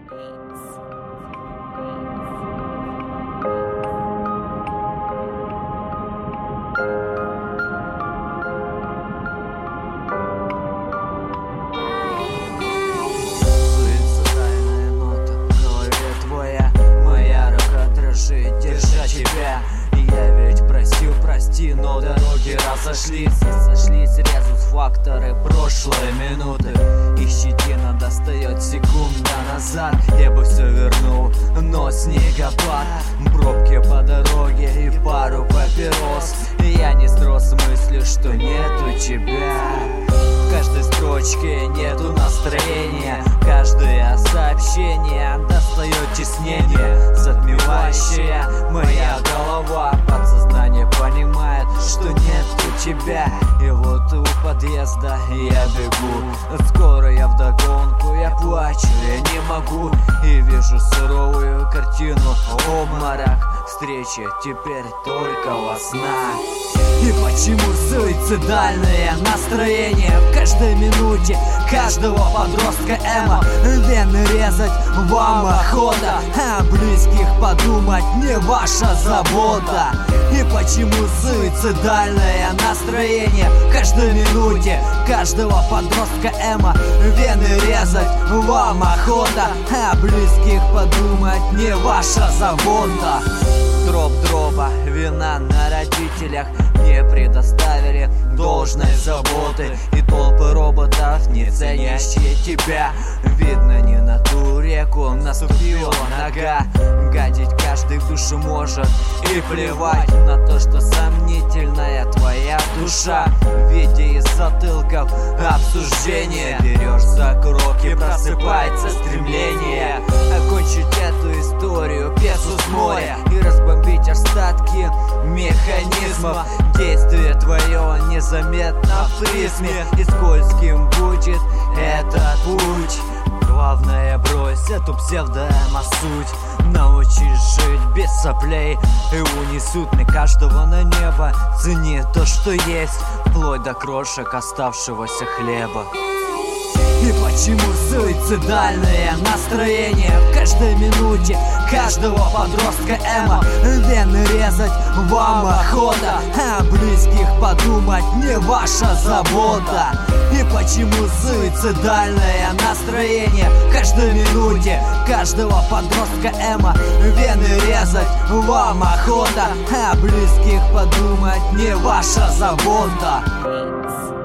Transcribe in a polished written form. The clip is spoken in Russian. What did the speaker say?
Суицидальная нота в голове твоя, моя рука дрожит, держа тебя. Я ведь просил прости, но дороги разошлись. Резус-факторы прошлой минуты. И щетина достает секунда назад. Я бы все вернул, но снегопад, пробки по дороге и пару папирос. Я не срос мыслью, что нету тебя. В каждой строчке нету настроения. Каждое сообщение достает теснение, затмевающее моя голова. Подсознание понимает, что нету тебя. И вот у подъезда я бегу. Скоро я вдогонку, я плачу, я не могу. И вижу суровую картину, обморок, встречи теперь только во снах. И почему суицидальное настроение в каждой минуте каждого подростка эмо? Вены резать вам охота, а близких подумать не ваша забота. И почему суицидальное настроение в каждой минуте каждого подростка эмо? Вены резать вам охота, а близких подумать не ваша забота. Дроп дропа, вина на родителях не предоставили должной заботы. И толпы роботов, не ценящие тебя. Видно, не на ту реку наступила нога. Гадить каждый в душу может, и плевать на то, что сомнительная твоя душа. В виде из затылков обсуждения берешь за крок, и просыпается стремление окончить эту историю без моря и разбомбить остатки механизмов. Действие твое незаметно в призме, и скользким будет этот путь. Главное, брось эту псевдоэмо-суть. Научись жить без соплей, и унесут на каждого на небо. Цени то, что есть, вплоть до крошек оставшегося хлеба. И почему суицидальное настроение в каждой минуте каждого подростка эмо? Вены резать вам охота, а близких подумать не ваша забота. И почему суицидальное настроение в каждой минуте каждого подростка эмо? Вены резать вам охота, а близких подумать не ваша забота.